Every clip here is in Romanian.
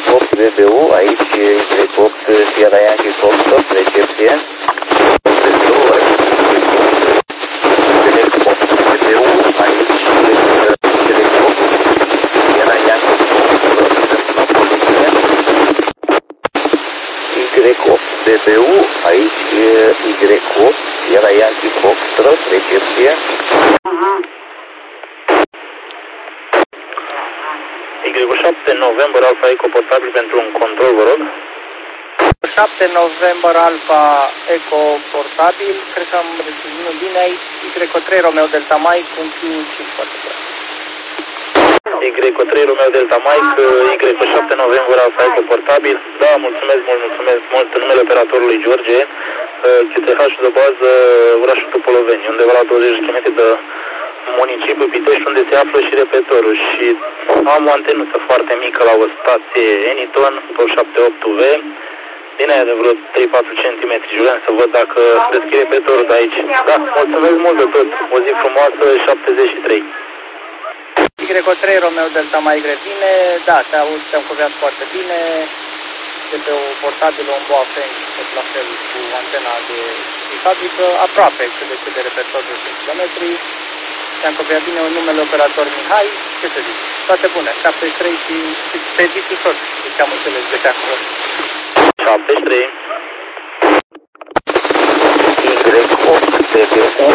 Y8 BBU, aici Y8 Sierra Yankee Foxtrot, recepție. BBU, aici Y8 BBU, aici Y8 Sierra Yankee Foxtrot, la poliție. Y8 BBU, aici Y8 Sierra Yankee Foxtrot, recepție. Y7 November Alpha Eco portabil pentru un control, vă rog. 7 November Alpha Eco portabil, cred că am reținut bine aici, Y3 Romeo Delta Mike, un Q5 foarte bun. Y3 Romeo Delta Mike, Y7 November Alpha Eco portabil, da, mulțumesc mult în numele operatorului George, QTH-ul de bază, orașul Topoloveni, undeva la 20 km de municipiul Pitești, unde se află și repetorul, și am o antenuță foarte mică la o stație Eniton, 278V, din aia de vreo 3-4 cm, vreau să văd dacă deschide repetorul de aici. Da, mulțumesc mult de tot, o zi frumoasă, 73. Y3 Romeo Delta Mike revine, da, te-am copiat foarte bine, de pe o portabilă, un Boafeng, tot la fel cu antena de fabrică, aproape cât de repetor de 5 km. Te-am copiat bine un numele operator Mihai, ce să zic, toate bune, 73 și expediții tot, deci am înțeles de pe acolo. 73. Y8 BBU,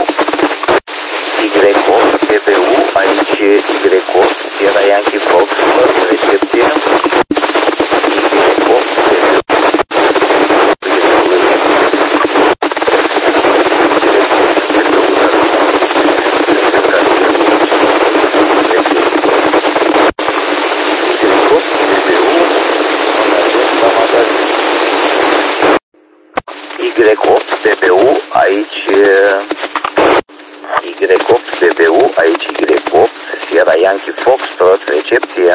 Y8 BBU, aici Y8 Sierra Yankee Foxtrot, recepție. Y8 BBU. Y8 BBU, aici Y8 BBU, aici Y8 Sierra Yankee Foxtrot, recepție.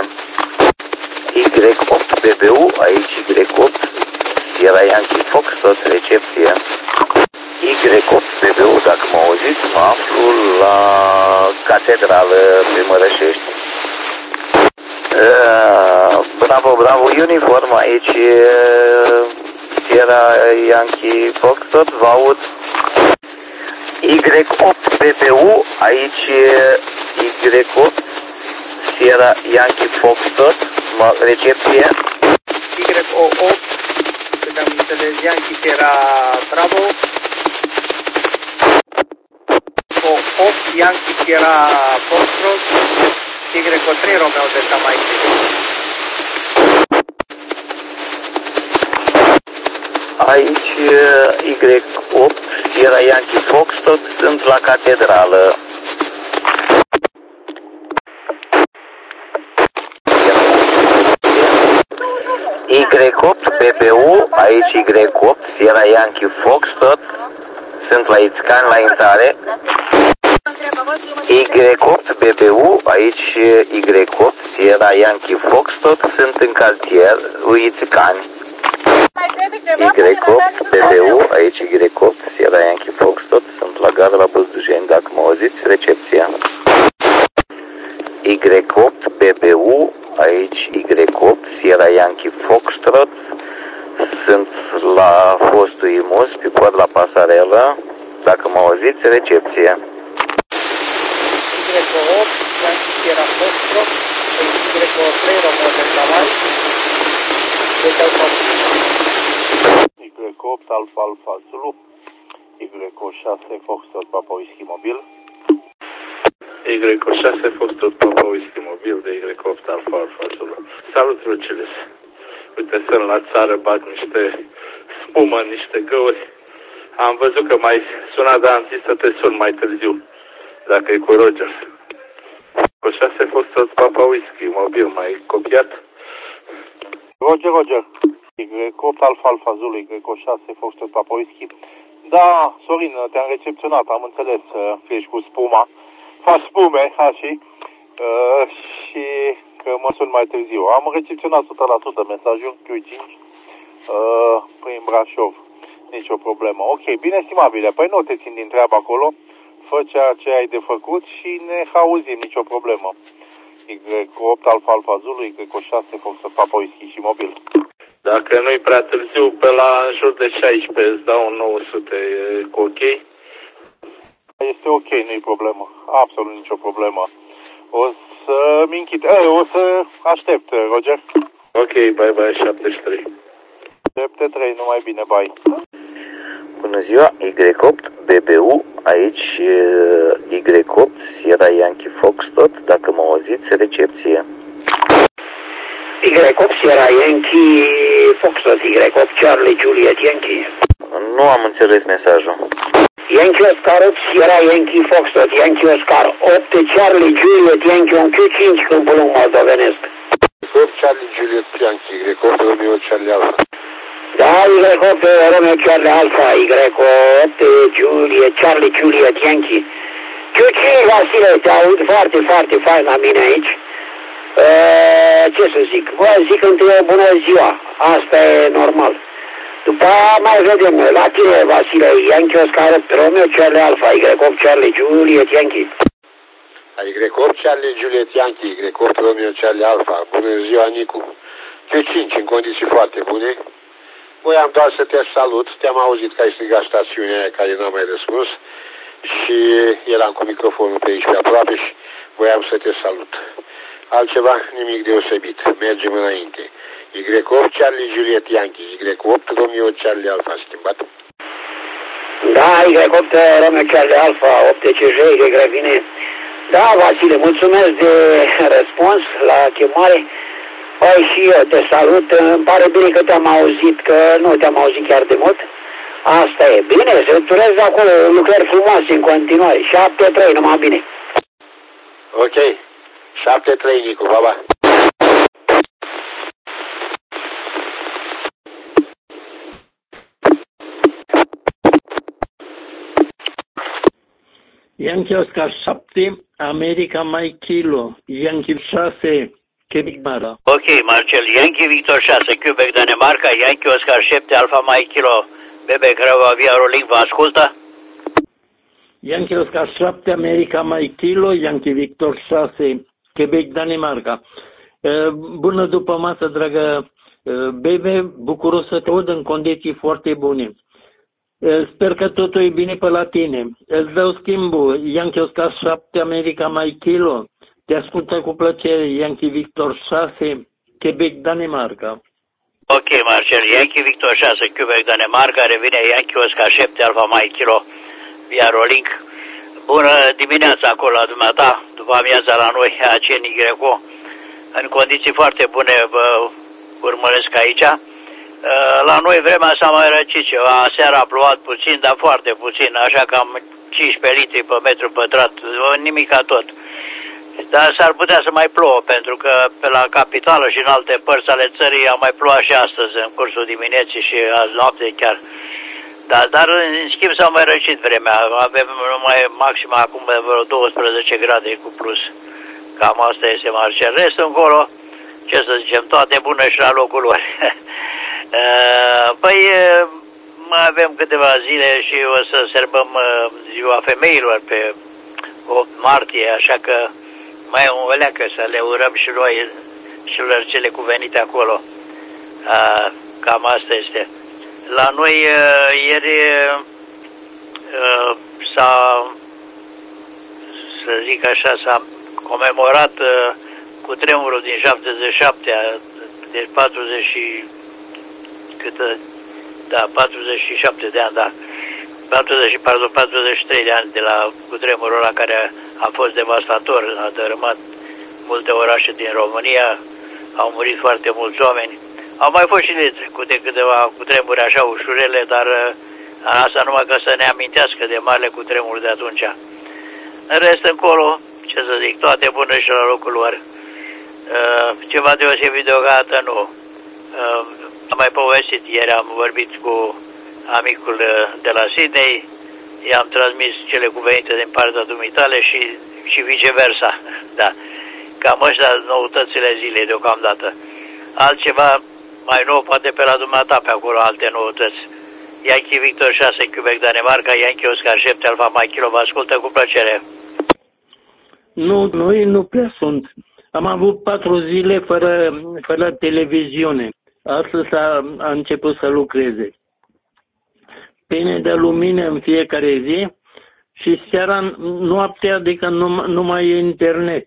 Y8 BBU, aici Y8 Sierra Yankee Foxtrot, recepție. Y8 BBU, dacă mă auziți, mă aflu la Catedrală pe Mărășești. Bravo, bravo, uniform, aici Sierra Yankee Foxtrot, vă aud. Y8 BBU, aici Y8 Sierra Yankee Foxtrot, recepție. Y8, cât am înțeles, Yankee Sierra Bravo. O8 Yankee Sierra Foxtrot, Y3 Romeo Delta Mike. Aici Y8 Sierra Yankee Foxtrot, sunt la Catedrală. Y8 BBU, aici Y8 Sierra Yankee Foxtrot, sunt la Ițcan la intrare. Y8 BBU, aici Y8 Sierra Yankee Foxtrot, sunt în cartier Ițcani. Y8 BBU, aici Y8 Sierra Yankee Foxtrot, sunt la gara la Băzdujeni, dacă mă auziți, recepția. Y8 BBU, aici Y8 Sierra Yankee Foxtrot, sunt la fostul Imus, pe pod la Pasarelă, dacă mă auziți, recepție. Y8 Yankee Sierra Foxtrot, Y3 Romeo Delta Mike, Y8 Alfa Alfa Zulu, Y6 Foxtrot Papa Whisky Mobil. Y6 Foxtrot Papa Whisky Mobil de Y8 Alfa Alfa Zulu. Salut, Lucilis! Uite, sunt la țară, bat niște spumă, niște găuri. Am văzut că mai sunat, dar am zis să te sun mai târziu, dacă e cu Roger. Y6 Foxtrot Papa Whisky Mobil, mai copiat? Roger. Y8 Alfa Alfa Zulu, Y6 Foxtrot Papa Whisky. Da, Sorin, te-am recepționat, am înțeles că ești cu spuma. Faci spume, așa, și că mă sun mai târziu. Am recepționat 100% mesajul Q5 prin Brașov. Nici o problemă. Ok, bine, estimabile. Păi nu te țin din treabă acolo. Fă ceea ce ai de făcut și ne auzim, nicio problemă. Y8 Alfa Alfa Zulu, Y6 Foxtrot Papa Whisky și mobil. Dacă nu-i prea târziu, pe la în jur de 16 îți dau un 900, e ok? Este ok, nu-i problemă. Absolut nicio problemă. O să-mi închid. O să aștept, Roger. Ok, bye, 73. 73, numai bine, bye. Bună ziua, Y8 BBU, aici Y8 Sierra Yankee Foxtrot, dacă mă auziți, recepție. Y8 Sierra Yankee Foxtrot, Y8 Charlie Juliet Yankee. Nu am înțeles mesajul. Yankee Oscar 8 Sierra Yankee Foxtrot, Yankee Oscar 8 Charlie Juliet Yankee, un Q5 câmpul lung moldovenesc. Y8 Charlie Juliet Yankee, Y8 Romeo Charlie Alpha. Da, Y8 Romeo Charlie Alpha, Y8 Juliet Charlie Juliet Yankee. Q5, Vasile, te aud foarte, foarte fain la mine aici. Ce să zic? Vă zic întâi o bună ziua. Asta e normal. După aia mai vedem. La tine, Vasile, Yankee Oscar 8 Romeo Charlie Alpha, Y8 Charlie Juliet Yankee. Y8 Charlie Juliet Yankee, Y8 Romeo Charlie Alpha. Bună ziua, Nicu. Q5 în condiții foarte bune. Voiam doar să te salut. Te-am auzit că ai strigat stațiunea aia care n-am mai răspuns. Și eram cu microfonul pe aici pe aproape și voiam să te salut. Altceva, nimic deosebit. Mergem înainte. Y8 Charlie Juliet Yankee, Y8 Romeo Charlie Alpha, schimbat? Da, Y8 Romeo Charlie Alpha, 8 TCJ, Y vine. Da, Vasile, mulțumesc de răspuns la chemare. Păi și eu te salut. Îmi pare bine că te-am auzit, că nu te-am auzit chiar de mult. Asta e. Bine, să turez acolo lucrări frumoase în continuare. 7-3, numai bine. Ok. 7-3, Nicu, baba. Yankee Oscar 7, America Mike Kilo, Yankee 6, Quebec Mara. Ok, Marcel, Yankee Victor 6, Quebec Danemarca, Yankee Oscar 7, Alfa Mike Kilo, Bebe Creva Via Rolling, vă ascultă? Yankee Oscar 7, America Mike Kilo, Yankee Victor 6, Quebec Danemarca. Bună după masă, dragă Bebe, bucuros să te aud în condiții foarte bune. Sper că totul e bine pe la tine. Îți dau schimbul. Yankee Oscar 7, America Mike Kilo. Te ascultă cu plăcere. Yankee Victor 6, Quebec, Danemarca. Ok, Marcel. Yankee Victor 6, Quebec, Danemarca. Revine Yankee Oscar 7, Alfa Mike Kilo, via Rolling. Bună dimineața acolo la dumneata. După amiaza la noi, ACN Y. În condiții foarte bune vă urmăresc aici. La noi vremea s-a mai răcit ceva. Seara a plouat puțin, dar foarte puțin, așa cam 15 litri pe metru pătrat, nimica tot. Dar s-ar putea să mai plouă, pentru că pe la capitală și în alte părți ale țării a mai plouat și astăzi, în cursul dimineții și azi noapte chiar. Dar în schimb s-a mai răcit vremea. Avem numai maxima acum vreo 12 grade cu plus. Cam asta este, Marcel. Restul încolo, ce să zicem, toate bune și la locul lor. Păi mai avem câteva zile și o să sărbăm ziua femeilor pe 8 martie, așa că mai o leacă să le urăm și noi și lor cele cuvenite acolo. Cam asta este. La noi ieri s-a, să zic așa, s-a comemorat cu tremurul din 77, deci 47 de ani, da. 43 de ani de la cutremurul ăla care a fost devastator, a dărâmat multe orașe din România, au murit foarte mulți oameni. Au mai fost și de trecute câteva cutremuri așa ușurele, dar asta numai ca să ne amintească de marele cutremur de atunci. În rest încolo, ce să zic, toate bune și la locul lor. Ceva deosebit deocamdată nu. Am mai povestit, ieri am vorbit cu amicul de la Sydney, i-am transmis cele cuvenite din partea dumitale și viceversa. Da. Cam ăștia noutățile zilei deocamdată. Altceva mai nou poate pe la dumneata pe acolo, alte noutăți. Yankee Victor 6, Quebec, Danemarca, Yankee Oscar 7, Alfa Mike Kilo, vă ascultă cu plăcere. Nu, noi nu prea sunt. Am avut 4 zile fără televiziune. Astăzi a început să lucreze. Pene de lumină în fiecare zi și seara, noaptea, adică nu mai e internet.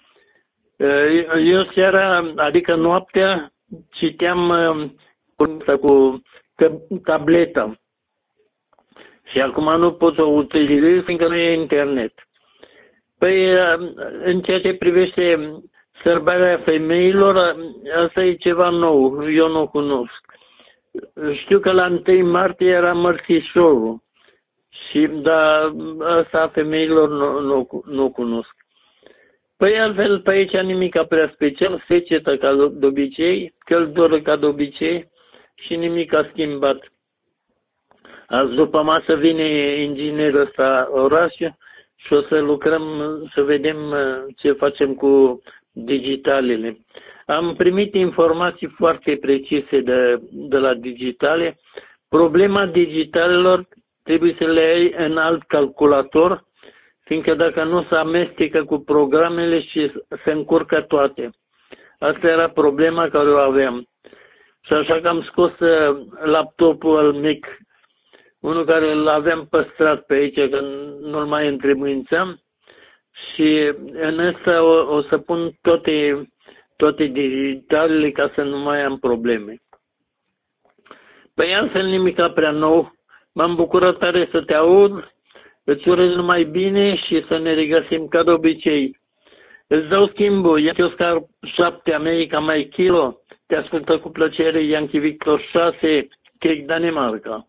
Eu seara, adică noaptea, citeam cu tableta. Și acum nu pot să o utilizez fiindcă nu e internet. Păi, în ceea ce privește sărbarea femeilor, asta e ceva nou, eu nu o cunosc. Știu că la 1 martie era mărțișorul, dar asta a femeilor nu cunosc. Păi altfel, pe aici nimica prea special, secetă ca de obicei, căldură ca de obicei și nimic a schimbat. Azi după masă vine inginerul ăsta Orașu și o să lucrăm, să vedem ce facem cu digitalele. Am primit informații foarte precise de la digitale. Problema digitalelor trebuie să le ai în alt calculator, fiindcă dacă nu se amestecă cu programele și se încurcă toate. Asta era problema care o aveam. Și așa că am scos laptopul al mic, unul care îl aveam păstrat pe aici, că nu-l mai întrebuințam, și în ăsta o să pun toate digitalele ca să nu mai am probleme. Păi altfel nimica prea nou. M-am bucurat tare să te aud, îți urez numai bine și să ne regăsim ca de obicei. Îți dau schimbul, Yankee Oscar 7, America Mike Kilo, te ascultă cu plăcere Yankee Victor 6, Quebec, Danemarca.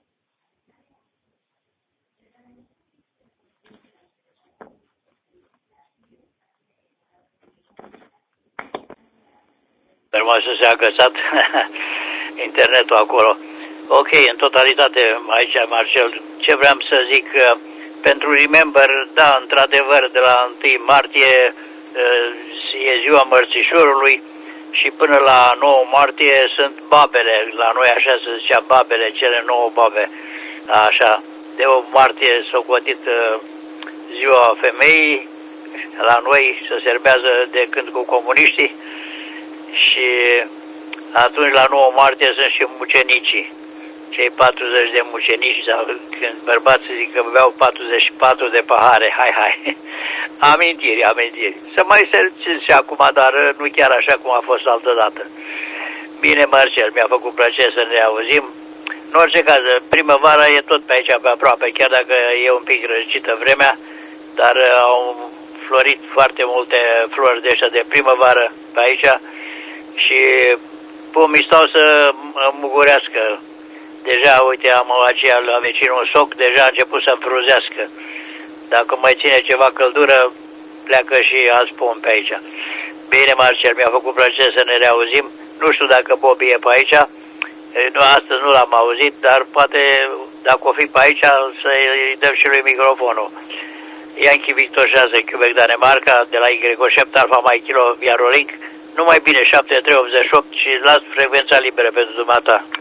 Urma să se a găsat internetul acolo. Ok, în totalitate, aici, Marcel, ce vreau să zic, pentru Remember, da, într-adevăr, de la 1 martie e ziua mărțișorului și până la 9 martie sunt babele, la noi așa se zicea babele, cele 9 babe, așa, de 8 martie s-a socotit ziua femeii, la noi se serbează de când cu comuniștii, și atunci la 9 martie sunt și mucenicii, cei 40 de mucenici, sau când bărbații zic că beau 44 de pahare, hai, amintiri. Să mai serțiți și acum, dar nu chiar așa cum a fost altădată. Bine, Marcel, mi-a făcut plăcere să ne auzim. În orice caz, primăvara e tot pe aici, pe aproape, chiar dacă e un pic răcită vremea, dar au florit foarte multe flori de ăștia de primăvară pe aici și pomii stau să mugurească. Deja, uite, am aceea la vecinul soc, deja a început să înfruzească. Dacă mai ține ceva căldură, pleacă și alți pomi pe aici. Bine, Marcel, mi-a făcut plăcere să ne reauzim. Nu știu dacă Bobby e pe aici. Astăzi nu l-am auzit, dar poate, dacă o fi pe aici, să-i dăm și lui microfonul. Yankee Victor 6, Quebec, Danemarca, de la Y7 Alpha Mike Kilo, Viarolink. Numai bine, 7388 și las frecvența liberă pentru dumneata.